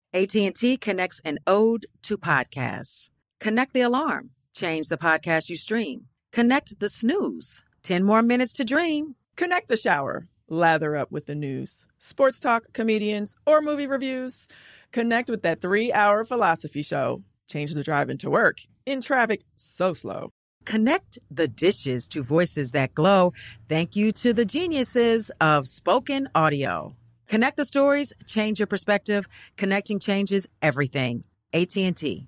AT&T connects an ode to podcasts. Connect the alarm. Change the podcast you stream. Connect the snooze. 10 more minutes to dream. Connect the shower. Lather up with the news, sports talk, comedians, or movie reviews. Connect with that 3-hour philosophy show. Change the drive into work in traffic so slow. Connect the dishes to voices that glow. Thank you to the geniuses of spoken audio. Connect the stories, change your perspective. Connecting changes everything. AT&T.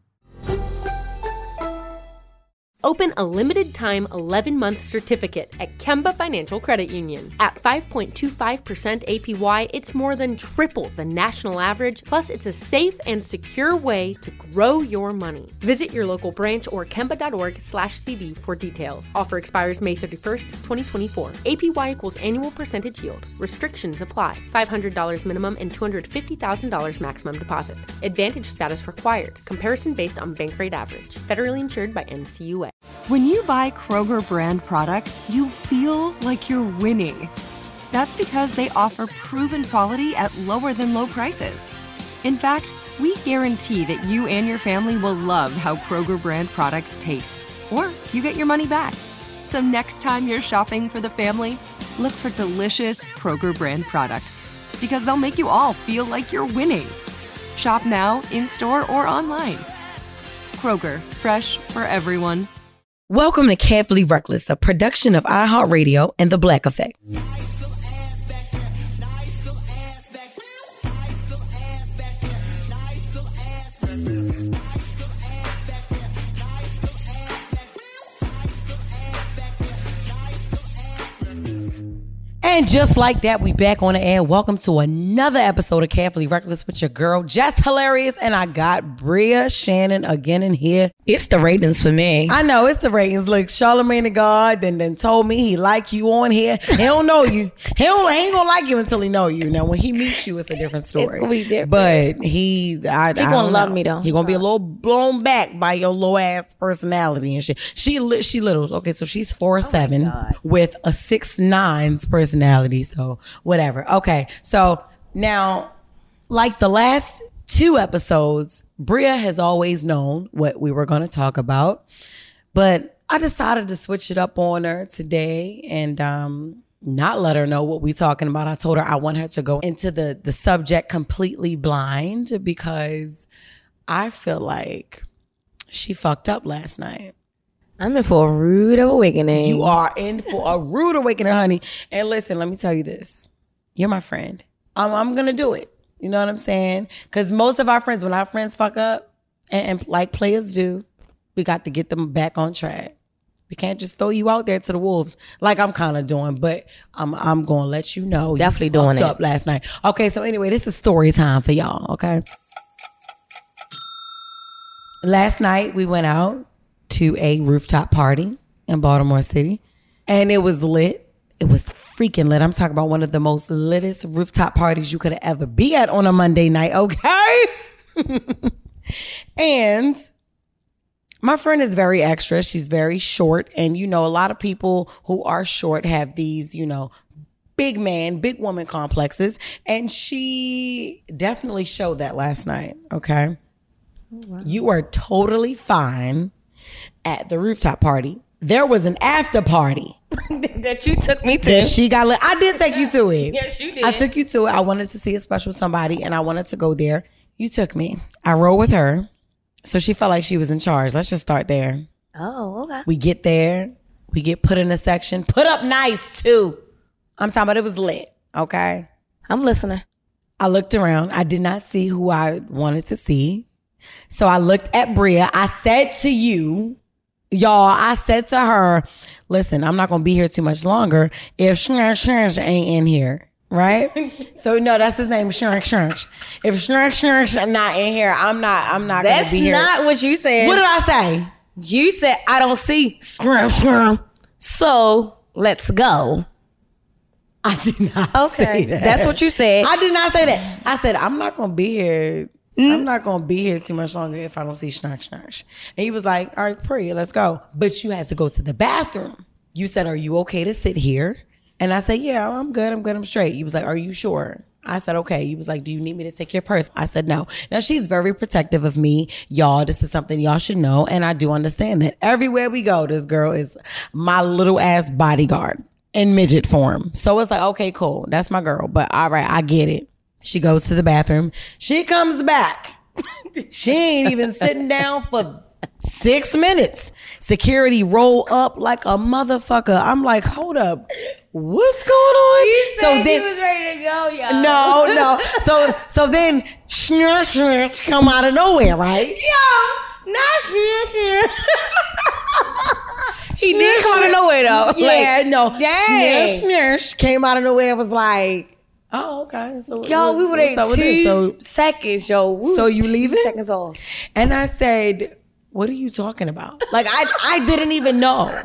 Open a limited-time 11-month certificate at Kemba Financial Credit Union. At 5.25% APY, it's more than triple the national average, plus it's a safe and secure way to grow your money. Visit your local branch or kemba.org/cd for details. Offer expires May 31st, 2024. APY equals annual percentage yield. Restrictions apply. $500 minimum and $250,000 maximum deposit. Advantage status required. Comparison based on bank rate average. Federally insured by NCUA. When you buy Kroger brand products, you feel like you're winning. That's because they offer proven quality at lower than low prices. In fact, we guarantee that you and your family will love how Kroger brand products taste, or you get your money back. So next time you're shopping for the family, look for delicious Kroger brand products, because they'll make you all feel like you're winning. Shop now, in-store, or online. Kroger, fresh for everyone. Welcome to Carefully Reckless, a production of iHeartRadio and The Black Effect. And just like that, we back on the air. Welcome to another episode of Carefully Reckless with your girl, Jess Hilarious. And I got Bria Shannon again in here. It's the ratings for me. I know, it's the ratings. Look, Charlamagne the God then told me he like you on here. He don't know you. He ain't gonna like you until he know you. Now, when he meets you, it's a different story. It's gonna be different. But he gonna love me, though. He gonna be a little blown back by your low ass personality and shit. She little. Okay, so she's 4'7" with a 6'9" personality. So whatever. Okay, so now, like the last 2 episodes, Bria has always known what we were going to talk about, but I decided to switch it up on her today and not let her know what we're talking about. I told her I want her to go into the subject completely blind because I feel like she fucked up last night. I'm in for a rude awakening. You are in for a rude awakening, honey. And listen, let me tell you this. You're my friend. I'm going to do it. You know what I'm saying? Because most of our friends, when our friends fuck up, and like players do, we got to get them back on track. We can't just throw you out there to the wolves like I'm kind of doing, but I'm going to let you know. Definitely you doing it. Up last night. Okay, so anyway, this is story time for y'all, okay? Last night, we went out to a rooftop party in Baltimore City, and it was lit. It was freaking lit. I'm talking about one of the most littest rooftop parties you could ever be at on a Monday night, okay? And my friend is very extra. She's very short, and you know, a lot of people who are short have these, you know, big man, big woman complexes, and she definitely showed that last night, okay? Oh, wow. You are totally fine at the rooftop party. There was an after party that you took me to. That she got lit. I did take you to it. Yes, you did. I took you to it. I wanted to see a special somebody and I wanted to go there. You took me. I rode with her. So she felt like she was in charge. Let's just start there. Oh, okay. We get there. We get put in a section. Put up nice too. I'm talking about it was lit. Okay. I'm listening. I looked around. I did not see who I wanted to see. So I looked at Bria. I said to you, y'all, I said to her, listen, I'm not going to be here too much longer if Shank ain't in here, right? So, no, that's his name, Shank. If Shank not in here, I'm not going to be here. That's not what you said. What did I say? You said, I don't see Shank, so let's go. I did not say that. That's what you said. I did not say that. I said, I'm not going to be here. I'm not going to be here too much longer if I don't see Shank. And he was like, all right, Priya, let's go. But you had to go to the bathroom. You said, are you okay to sit here? And I said, yeah, I'm good. I'm straight. He was like, are you sure? I said, okay. He was like, do you need me to take your purse? I said, no. Now, she's very protective of me. Y'all, this is something y'all should know. And I do understand that. Everywhere we go, this girl is my little ass bodyguard in midget form. So it's like, okay, cool. That's my girl. But all right, I get it. She goes to the bathroom. She comes back. She ain't even sitting down for 6 minutes. Security roll up like a motherfucker. I'm like, hold up. What's going on? He said he was ready to go, y'all. No. So then Schnurr come out of nowhere, right? Yo, not Schnurr. He did come out of nowhere though. Yeah, like, no. Dang. Schnurr came out of nowhere and was like, oh, okay. So Yo, we were there 2 seconds, yo. So you leaving? 2 seconds off. And I said, what are you talking about? Like, I didn't even know.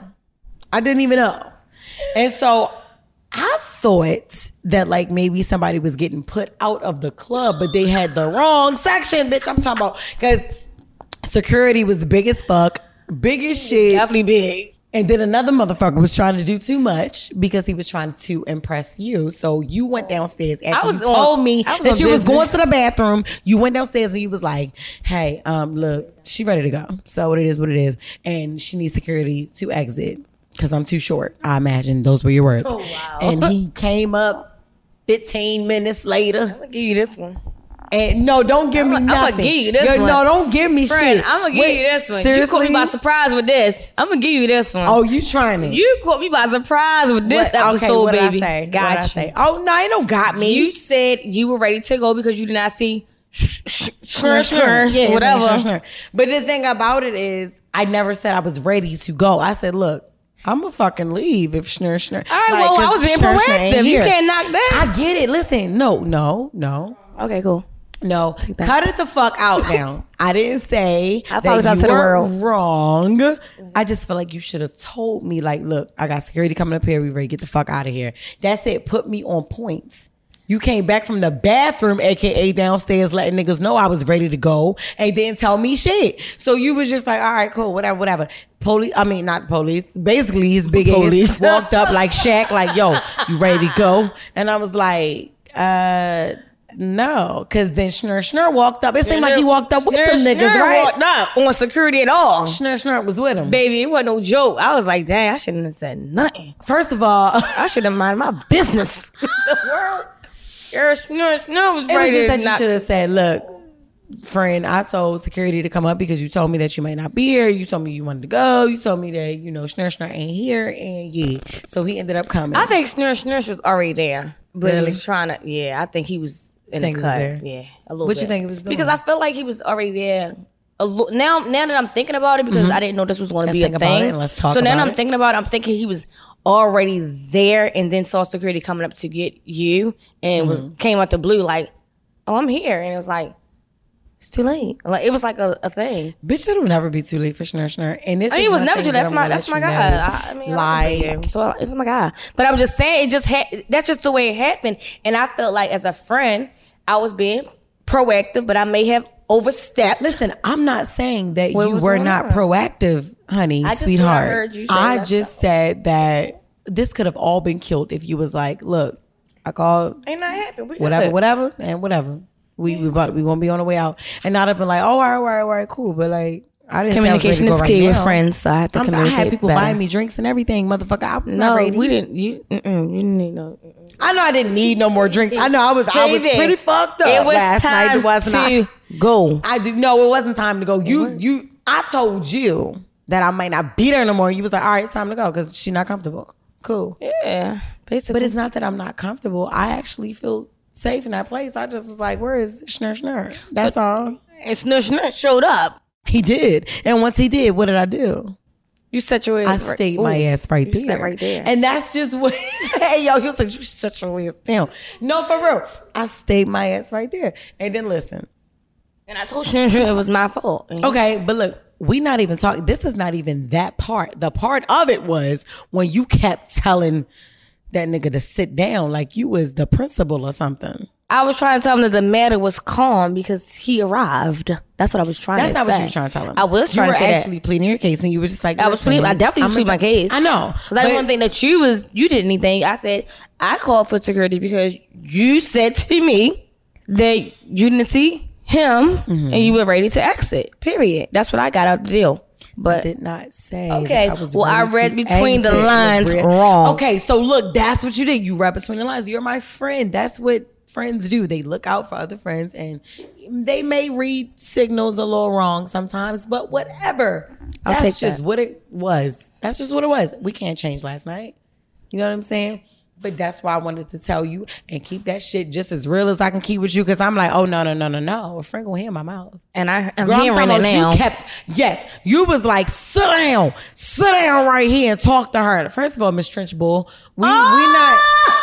And so I thought that like maybe somebody was getting put out of the club, but they had the wrong section, bitch. I'm talking about, because security was big as fuck, big as shit. Definitely big. And then another motherfucker was trying to do too much because he was trying to impress you. So you went downstairs after you told me that you was going to the bathroom. You went downstairs and you was like, hey, look, she ready to go. So it is what it is. And she needs security to exit because I'm too short. I imagine those were your words. Oh, wow. And he came up 15 minutes later. I'm going to give you this one. And no, don't give me nothing. I'm gonna give you this one. No, don't give me Friend, shit. I'm gonna give you this one. Seriously? You caught me by surprise with this. I'm gonna give you this one. Oh, you trying it? You caught me by surprise with this episode, baby. Got you. Say? Oh no, you don't got me. You said you were ready to go because you did not see yeah, whatever. But the thing about it is, I never said I was ready to go. I said, look, I'm gonna fucking leave if Schnurr. All right, well, I was being proactive. You can't knock that. I get it. Listen, no. Okay, cool. No, cut it the fuck out now. I didn't say I apologize that to you the were world. wrong. I just feel like you should have told me, like, look, I got security coming up here. We ready to get the fuck out of here. That's it. Put me on points. You came back from the bathroom, aka downstairs, letting niggas know I was ready to go, and didn't tell me shit. So you was just like, all right, cool, whatever. Not police. Basically, his big ass walked up like Shaq, like, yo, you ready to go? And I was like, no, because then Schnurr walked up. It seemed like he walked up with them niggas, right? Walked up on security at all. Schnurr was with him. Baby, it wasn't no joke. I was like, dang, I shouldn't have said nothing. First of all, I should have minded my business. The world. Schnurr was it ready was just that to you should have said, look, friend, I told security to come up because you told me that you might not be here. You told me you wanted to go. You told me that, Schnurr ain't here. And yeah. So he ended up coming. I think Schnurr was already there. But Really? he was trying to, I think he was in the Think he cut. was there? Yeah, a little What bit. you think he was doing? Because I feel like he was already there. Now that I'm thinking about it, because I didn't know this was going to Let's be a think about thing. it and let's talk so now about I'm it. thinking about it. I'm thinking he was already there and then saw security coming up to get you and came out the blue like, oh, I'm here. And it was like, it's too late. Like, it was like a thing. Bitch, it'll never be too late for Schnurr. And this I mean, is it was one never thing too. That's that my I'm gonna let you guy. know. I mean, Like, so it's my guy. But I'm just saying, that's just the way it happened. And I felt like as a friend, I was being proactive, but I may have overstepped. listen, I'm not saying that What you was were going not on? proactive, honey, I just sweetheart. heard you say I that just said that this could have all been killed if you was like, look, I called Ain't not happened. We whatever, good. whatever. We gonna be on the way out, and not have been like, oh, all right, cool. But like, I didn't. Communication say I was is ready to key go with right now. friends, so I have to I communicate had people better. buying me drinks and everything, motherfucker. I was No, not ready. we didn't. You didn't need no. I know I didn't need no more drinks. I know I was Baby, pretty fucked up It was last night. time It wasn't to go. I do. No, it wasn't time to go. I told you that I might not be there no more. You was like, all right, it's time to go because she's not comfortable. Cool. Yeah, basically. But it's not that I'm not comfortable. I actually feel safe in that place. I just was like, where is Schnurr? That's all. And Schnurr showed up. He did. And once he did, what did I do? You set your ass. I stayed my ass right there. You sat right there. And that's just what, hey, yo, he was like, you shut your ass down. No, for real. I stayed my ass right there. And then listen. And I told Schnurr it was my fault. Okay, but look, we not even talking. This is not even that part. The part of it was when you kept telling that nigga to sit down like you was the principal or something. I was trying to tell him that the matter was calm because he arrived. That's what I was trying to say. That's not what you were trying to tell him. I was trying to say You were actually pleading your case, and you were just like, I definitely pleaded my case. I know. Because I didn't want to think that you did anything. I said, I called for security because you said to me that you didn't see him and you were ready to exit. Period. That's what I got out the deal. But I did not say. Okay. I read between the exit, lines wrong. Okay, so look, that's what you did. You read between the lines. You're my friend. That's what friends do. They look out for other friends, and they may read signals a little wrong sometimes, but whatever. That's just what it was. That's just what it was. We can't change last night. You know what I'm saying? But that's why I wanted to tell you and keep that shit just as real as I can keep with you, because I'm like, oh, no. A friend gonna hear my mouth. And I'm hearing it now. You was like, sit down right here and talk to her. First of all, Miss Trenchbull, we not.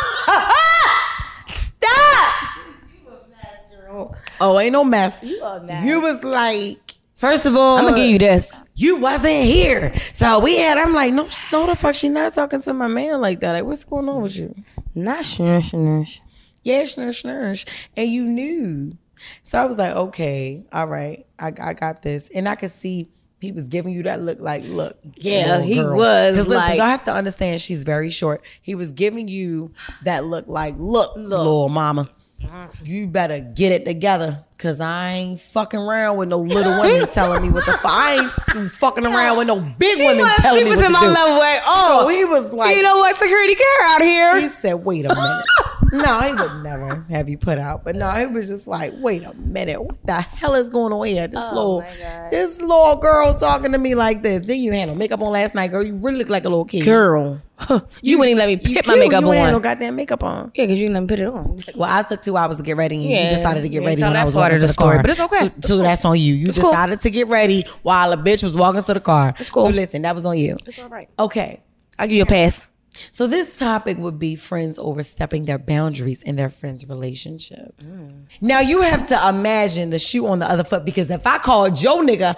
Stop! You a mess, girl. Oh, ain't no mess. You a mess. You was like, first of all, I'm gonna give you this. You wasn't here. So I'm like, no, the fuck, she not talking to my man like that. Like, what's going on with you? Not snursh. Yeah, snursh. And you knew. So I was like, okay, all right, I got this. And I could see he was giving you that look like, look. Yeah, he was. Because like, listen, y'all have to understand she's very short. He was giving you that look like, look. Little mama, you better get it together. Cause I ain't fucking around with no little women telling me what the fuck. I ain't fucking around with no big women telling me what to do. He was in my level like, so he was like, you know what, security care out here. He said, wait a minute. No, he would never have you put out. But no, he was just like, wait a minute. What the hell is going on here? This little girl talking to me like this. Then you had no makeup on last night, girl. You really look like a little kid. Girl. You wouldn't even let me put my makeup on. You had no goddamn makeup on. Yeah, because you didn't let me put it on. Well, I took 2 hours to get ready, and you decided to get ready when I was walking to the car. But it's okay. So that's on you. You decided to get ready while a bitch was walking to the car. It's cool. So listen, that was on you. It's all right. Okay. I'll give you a pass. So this topic would be friends overstepping their boundaries in their friends' relationships. Now you have to imagine the shoe on the other foot, because if I called your nigga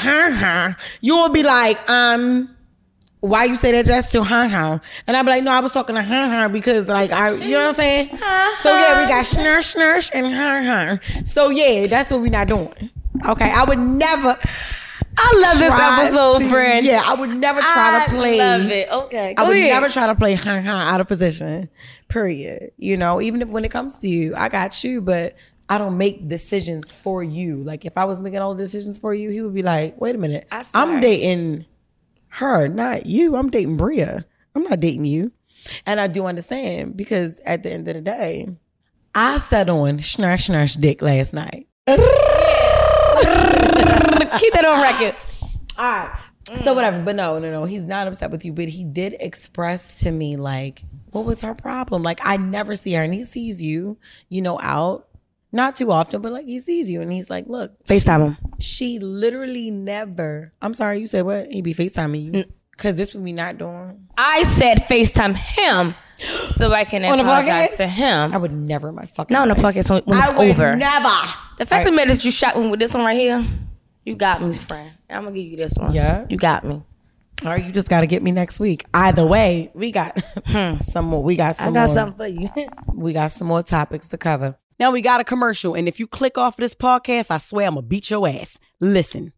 you would be like, why you say that just to and I'd be like, no, I was talking to because like you know what I'm saying? So yeah, we got snursh and So yeah, that's what we're not doing. Okay, I would never. I love this episode, friend. Yeah, I would never try to play. I love it. Okay, I would never try to play out of position. Period. You know, even if when it comes to you, I got you, but I don't make decisions for you. Like if I was making all the decisions for you, he would be like, wait a minute, I'm dating her, not you. I'm dating Bria. I'm not dating you. And I do understand, because at the end of the day, I sat on snarsh dick last night. Keep that on record. All right. So whatever. But no. He's not upset with you. But he did express to me, like, what was her problem? Like, I never see her. And he sees you, out. Not too often, but like he sees you. And he's like, look. FaceTime him. She literally never. I'm sorry, you said what? He be FaceTiming you? Because this would be not doing. I said FaceTime him so I can apologize to him. I would never in my fucking Not on the podcast when it's over. I would never. The fact that you shot me with this one right here, you got me, friend. I'm going to give you this one. Yeah. You got me. All right, you just got to get me next week. Either way, we got some more. I got something for you. We got some more topics to cover. Now we got a commercial, and if you click off of this podcast, I swear I'm going to beat your ass. Listen.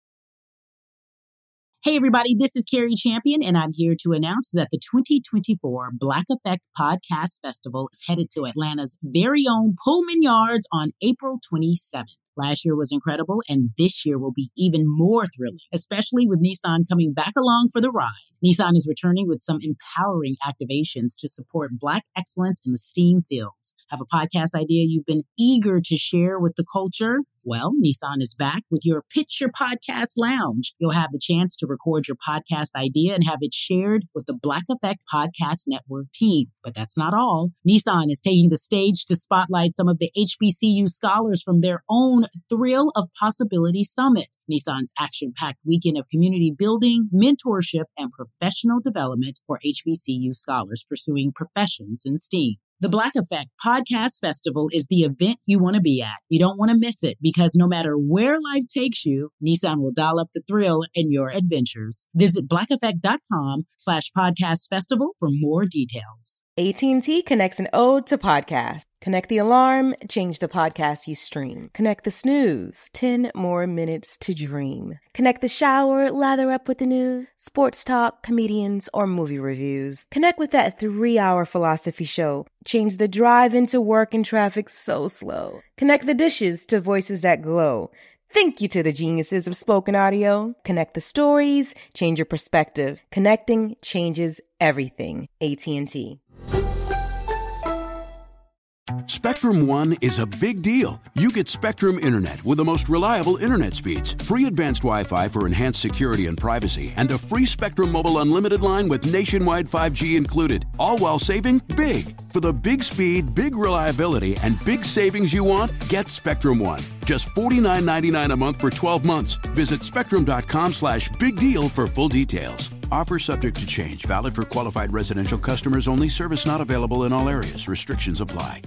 Hey, everybody, this is Carrie Champion, and I'm here to announce that the 2024 Black Effect Podcast Festival is headed to Atlanta's very own Pullman Yards on April 27th. Last year was incredible, and this year will be even more thrilling, especially with Nissan coming back along for the ride. Nissan is returning with some empowering activations to support Black excellence in the STEAM fields. Have a podcast idea you've been eager to share with the culture? Well, Nissan is back with your Pitch Your Podcast Lounge. You'll have the chance to record your podcast idea and have it shared with the Black Effect Podcast Network team. But that's not all. Nissan is taking the stage to spotlight some of the HBCU scholars from their own Thrill of Possibility Summit, Nissan's action-packed weekend of community building, mentorship, and professional development for HBCU scholars pursuing professions in STEAM. The Black Effect Podcast Festival is the event you want to be at. You don't want to miss it, because no matter where life takes you, Nissan will dial up the thrill in your adventures. Visit blackeffect.com/podcast festival for more details. AT&T connects an ode to podcast. Connect the alarm, change the podcast you stream. Connect the snooze, 10 more minutes to dream. Connect the shower, lather up with the news, sports talk, comedians, or movie reviews. Connect with that 3-hour philosophy show. Change the drive into work and traffic so slow. Connect the dishes to voices that glow. Thank you to the geniuses of spoken audio. Connect the stories, change your perspective. Connecting changes everything. AT&T. Spectrum One is a big deal. You get Spectrum Internet with the most reliable internet speeds, free advanced Wi-Fi for enhanced security and privacy, and a free Spectrum Mobile Unlimited line with nationwide 5G included, all while saving big. For the big speed, big reliability, and big savings you want, get Spectrum One. Just $49.99 a month for 12 months. Visit spectrum.com/big deal for full details. Offer subject to change. Valid for qualified residential customers only. Service not available in all areas. Restrictions apply.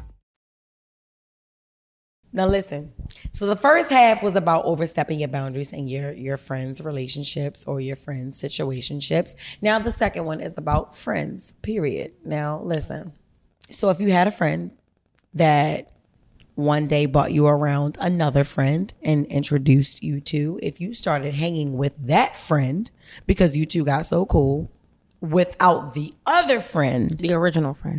Now listen, so the first half was about overstepping your boundaries in your friends' relationships or your friends' situationships. Now the second one is about friends, period. Now listen, so if you had a friend that one day brought you around another friend and introduced you to, if you started hanging with that friend because you two got so cool, without the other friend, The original friend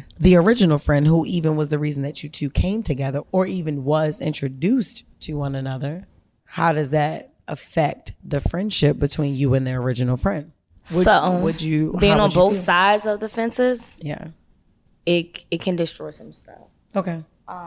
who even was the reason that you two came together or even was introduced to one another, how does that affect the friendship between you and the original friend? Would you being on both sides of the fences? Yeah, it can destroy some stuff. Okay.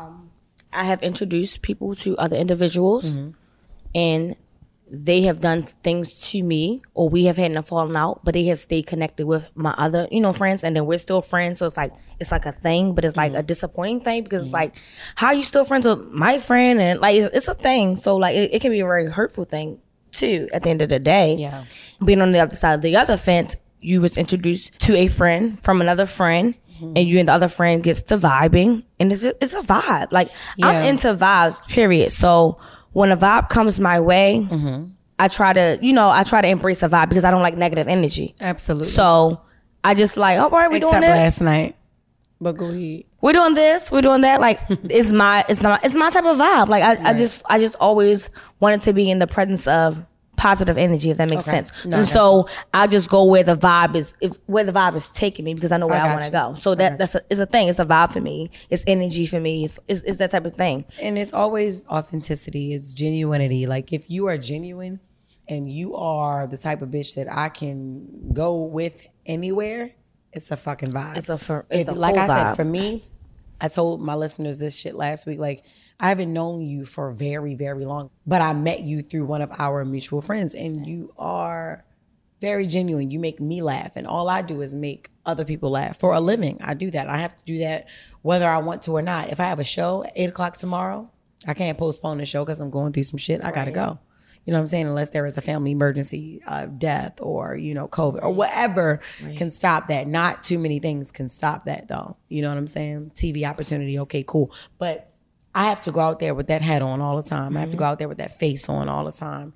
I have introduced people to other individuals, and they have done things to me, or we have had a falling out, but they have stayed connected with my other, friends, and then we're still friends. So it's like a thing, but it's like a disappointing thing because it's like, how are you still friends with my friend? And like, it's a thing. So like, it can be a very hurtful thing too. At the end of the day, Yeah. Being on the other side of the other fence, you was introduced to a friend from another friend. And you and the other friend gets to vibing, and it's a vibe. Like, I'm into vibes, period. So when a vibe comes my way, I try to embrace the vibe because I don't like negative energy. Absolutely. So I just like, all right, we're doing this last night. But go ahead. We're doing this, we're doing that. Like, it's my type of vibe. Like, I just always wanted to be in the presence of positive energy, if that makes sense. And so I just go where the vibe is taking me because I know where I want to go. So it's a thing. It's a vibe for me. It's energy for me. It's that type of thing. And it's always authenticity. It's genuinity. Like, if you are genuine and you are the type of bitch that I can go with anywhere, it's a fucking vibe. It's a like I vibe. said, for me, I told my listeners this shit last week. Like, I haven't known you for very, very long, but I met you through one of our mutual friends, and you are very genuine. You make me laugh, and all I do is make other people laugh for a living. I do that. I have to do that whether I want to or not. If I have a show at 8:00 tomorrow, I can't postpone the show because I'm going through some shit. I gotta go. You know what I'm saying? Unless there is a family emergency, death, or, COVID, or whatever can stop that. Not too many things can stop that, though. You know what I'm saying? TV opportunity, okay, cool. But I have to go out there with that hat on all the time. I have to go out there with that face on all the time,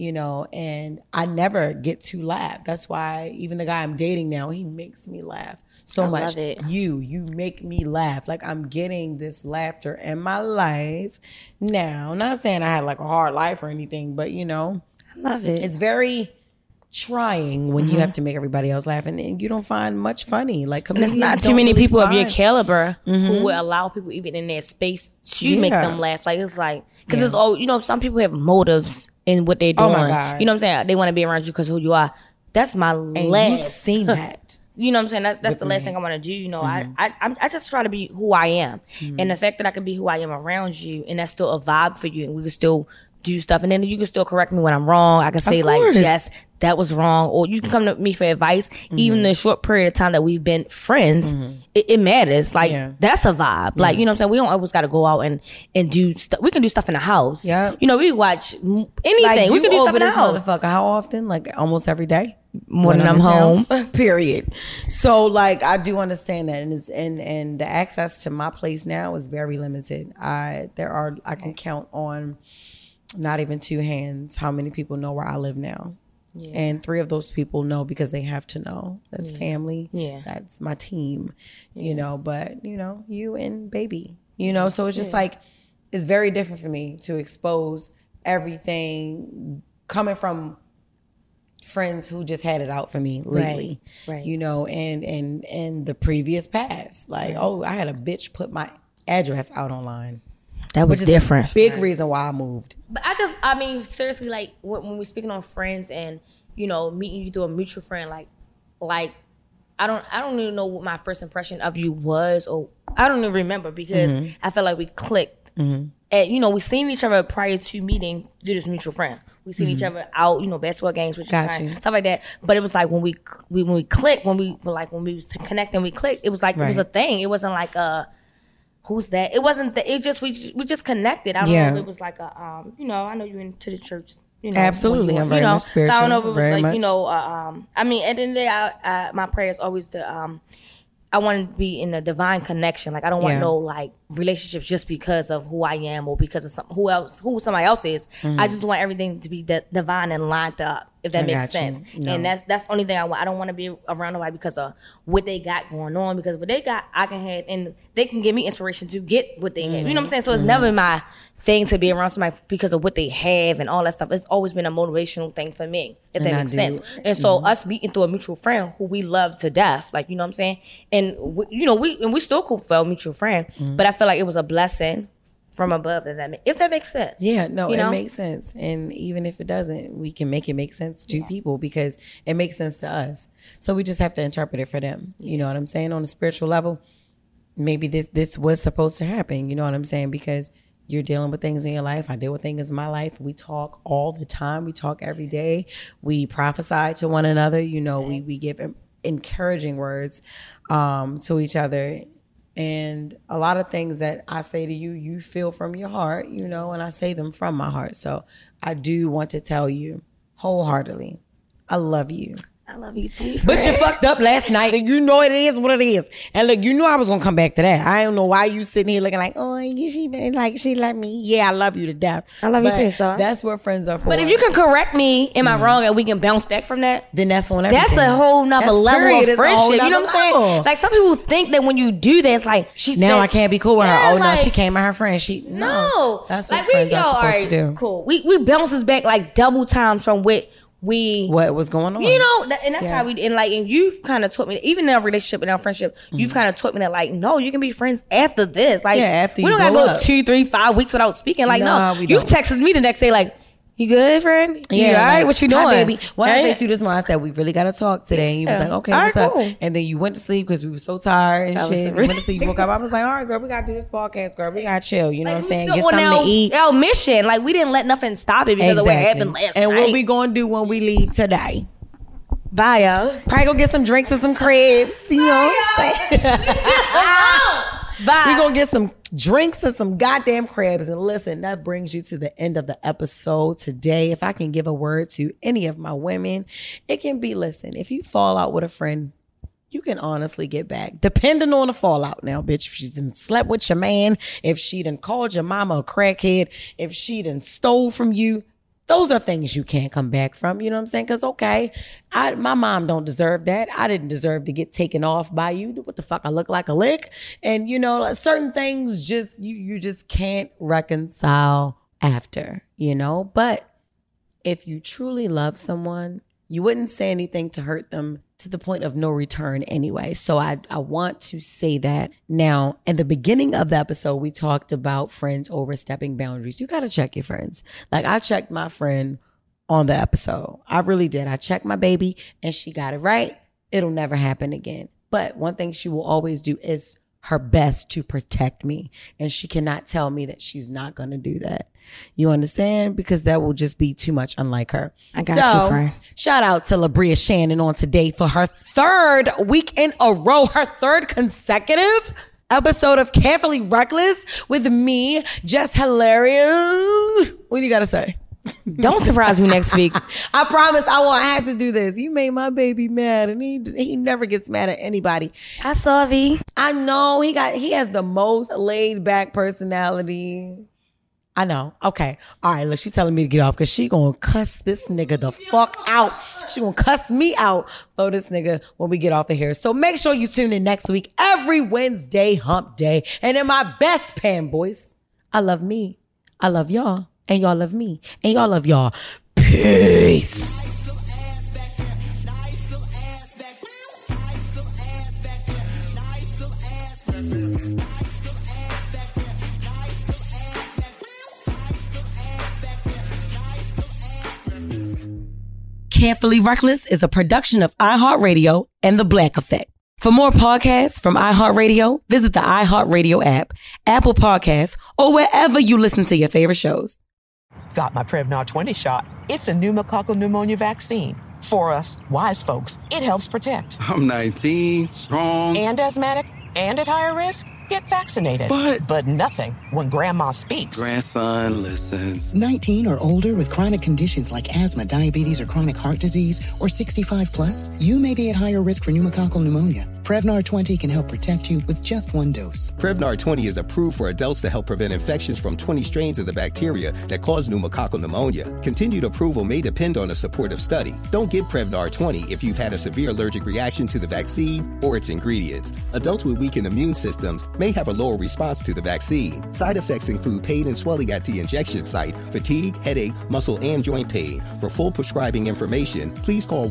and I never get to laugh. That's why even the guy I'm dating now, he makes me laugh so much. Love it. You make me laugh. Like, I'm getting this laughter in my life now. Not saying I had like a hard life or anything, but I love it. it's very trying when you have to make everybody else laugh, and you don't find much funny. Like, and it's not too many people of your caliber who will allow people even in their space to make them laugh. Like, it's like, because it's all, some people have motives in what they're doing. Oh my God. You know what I'm saying? They want to be around you because who you are. That's my and last. you've seen that. You know what I'm saying? That's the last thing I want to do. I just try to be who I am. And the fact that I can be who I am around you, and that's still a vibe for you, and we can still do stuff, and then you can still correct me when I'm wrong. I can say like, Jess, that was wrong, or you can come to me for advice. Even the short period of time that we've been friends, it matters. Like, that's a vibe. Like, you know what I'm saying? We don't always got to go out and do stuff. We can do stuff in the house. Yeah, we watch anything. Like, we can do stuff in the house. Motherfucker, how often? Like, almost every day. More than I'm home. Period. So, like, I do understand that, and the access to my place now is very limited. I can count on not even two hands how many people know where I live now. And 3 of those people know because they have to know. That's family. Yeah. That's my team, you know, but, you know, you and baby, you know, so it's just like, it's very different for me to expose everything coming from friends who just had it out for me lately, you know, and the previous past. Like, oh, I had a bitch put my address out online. That was different. Big reason why I moved. But I mean, seriously, like when we're speaking on friends and, you know, meeting you through a mutual friend, like I don't even know what my first impression of you was, or I don't even remember, because I felt like we clicked. And, you know, we seen each other prior to meeting through this mutual friend. We seen each other out, you know, basketball games with your friend, stuff like that. But it was like when we clicked, when we was connecting, we clicked. It was like it was a thing. It wasn't like who's that? It wasn't that. It just we just connected. I don't know if it was like a you know, I know you're into the church. You know, absolutely, I'm very much spiritual. So I don't know if it was like, you know, I mean, at the end of the day, my prayer is always to I want to be in a divine connection. Like, I don't want no like relationships just because of who I am or because of who somebody else is. I just want everything to be divine and lined up, if that makes sense. No. And that's the only thing I want. I don't want to be around nobody because of what they got going on, because what they got, I can have, and they can give me inspiration to get what they have. You know what I'm saying? So it's never my thing to be around somebody because of what they have and all that stuff. It's always been a motivational thing for me, if that makes sense. And so us meeting through a mutual friend who we love to death, like, you know what I'm saying? And we still cool for a mutual friend, but I feel like it was a blessing from above, if that makes sense. Yeah, no, it makes sense. And even if it doesn't, we can make it make sense to people because it makes sense to us. So we just have to interpret it for them. You know what I'm saying? On a spiritual level, maybe this was supposed to happen. You know what I'm saying? Because you're dealing with things in your life. I deal with things in my life. We talk all the time. We talk every day. We prophesy to one another. You know, we give encouraging words to each other. And a lot of things that I say to you, you feel from your heart, you know, and I say them from my heart. So I do want to tell you wholeheartedly, I love you. I love you too. But you fucked up last night. You know it is what it is. And look, you knew I was gonna come back to that. I don't know why you sitting here looking like, oh, she let me. Yeah, I love you to death. I love you too, so that's what friends are for. But if you can correct me, am I wrong, and we can bounce back from that, then that's on everything. That's a whole nother level of friendship. You know what I'm saying? Like, some people think that when you do that, it's like now I can't be cool with her. Oh, like, no, she came at her friend. No, that's what friends are supposed to do. Cool. We bounces back like double times from what was going on, you know, and that's how and you've kind of taught me, even in our relationship and our friendship, you've kind of taught me that, like, no, you can be friends after this. Like, after we don't gotta go 2, 3, 5 weeks without speaking. Like, no, you texted me the next day, like, you good, friend? You all right? Like, what you doing? Hi, baby. When I say to this morning, I said, we really got to talk today. And you was like, okay, what's up? Cool. And then you went to sleep because we were so tired and shit. You went to sleep, you woke up. I was like, all right, girl, we got to do this podcast, girl. We got to chill. You know what I'm saying? Get something to eat. Our mission. Like, we didn't let nothing stop it because of what happened last night. And what we going to do when we leave today? Bye, y'all. Probably go get some drinks and some cribs. You know what I'm saying? Bye. We're going to get some drinks and some goddamn crabs. And listen, that brings you to the end of the episode today. If I can give a word to any of my women, it can be, listen, if you fall out with a friend, you can honestly get back. Depending on the fallout now, bitch. If she done slept with your man, if she done called your mama a crackhead, if she done stole from you, those are things you can't come back from. You know what I'm saying? Because, okay, my mom don't deserve that. I didn't deserve to get taken off by you. What the fuck? I look like a lick. And, you know, certain things just, you just can't reconcile after, you know? But if you truly love someone, you wouldn't say anything to hurt them to the point of no return anyway. So I want to say that. Now, in the beginning of the episode, we talked about friends overstepping boundaries. You got to check your friends. Like, I checked my friend on the episode. I really did. I checked my baby and she got it right. It'll never happen again. But one thing she will always do is her best to protect me. And she cannot tell me that she's not going to do that. You understand? Because that will just be too much unlike her. I got you, friend. Shout out to LaBria Shannon on today for her 3rd week in a row, her 3rd consecutive episode of Carefully Reckless with me, Jess Hilarious. What do you got to say? Don't surprise me next week. I promise I had to do this. You made my baby mad, and he never gets mad at anybody. I saw V. I know he has the most laid back personality. I know. Okay. All right. Look, she's telling me to get off because she gonna cuss this nigga the fuck out. She gonna cuss me out for this nigga when we get off of here. So make sure you tune in next week, every Wednesday, hump day. And in my best Pam voice, I love me. I love y'all. And y'all love me. And y'all love y'all. Peace. Carefully Reckless is a production of iHeartRadio and The Black Effect. For more podcasts from iHeartRadio, visit the iHeartRadio app, Apple Podcasts, or wherever you listen to your favorite shows. Got my Prevnar 20 shot. It's a pneumococcal pneumonia vaccine. For us, wise folks, it helps protect. I'm 19, strong. And asthmatic, and at higher risk. Get vaccinated. But nothing when grandma speaks. Grandson listens. 19 or older with chronic conditions like asthma, diabetes, or chronic heart disease, or 65 plus, you may be at higher risk for pneumococcal pneumonia. Prevnar 20 can help protect you with just one dose. Prevnar 20 is approved for adults to help prevent infections from 20 strains of the bacteria that cause pneumococcal pneumonia. Continued approval may depend on a supportive study. Don't get Prevnar 20 if you've had a severe allergic reaction to the vaccine or its ingredients. Adults with weakened immune systems may have a lower response to the vaccine. Side effects include pain and swelling at the injection site, fatigue, headache, muscle, and joint pain. For full prescribing information, please call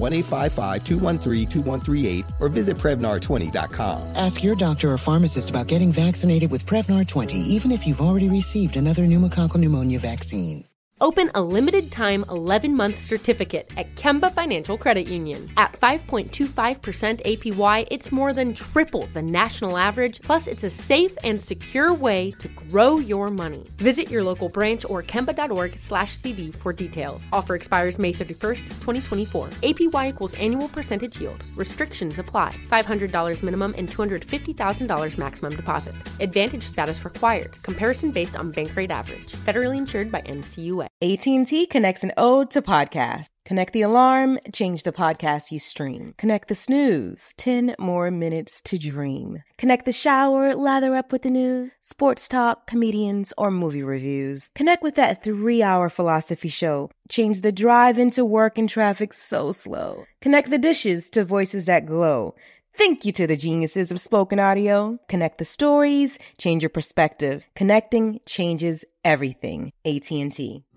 1-855-213-2138 or visit Prevnar20.com. Ask your doctor or pharmacist about getting vaccinated with Prevnar 20, even if you've already received another pneumococcal pneumonia vaccine. Open a limited-time 11-month certificate at Kemba Financial Credit Union. At 5.25% APY, it's more than triple the national average, plus it's a safe and secure way to grow your money. Visit your local branch or kemba.org/cd for details. Offer expires May 31st, 2024. APY equals annual percentage yield. Restrictions apply. $500 minimum and $250,000 maximum deposit. Advantage status required. Comparison based on bank rate average. Federally insured by NCUA. AT&T connects an ode to podcast. Connect the alarm, change the podcast you stream. Connect the snooze, 10 more minutes to dream. Connect the shower, lather up with the news, sports talk, comedians, or movie reviews. Connect with that 3-hour philosophy show. Change the drive into work and traffic so slow. Connect the dishes to voices that glow. Thank you to the geniuses of spoken audio. Connect the stories, change your perspective. Connecting changes everything. AT&T.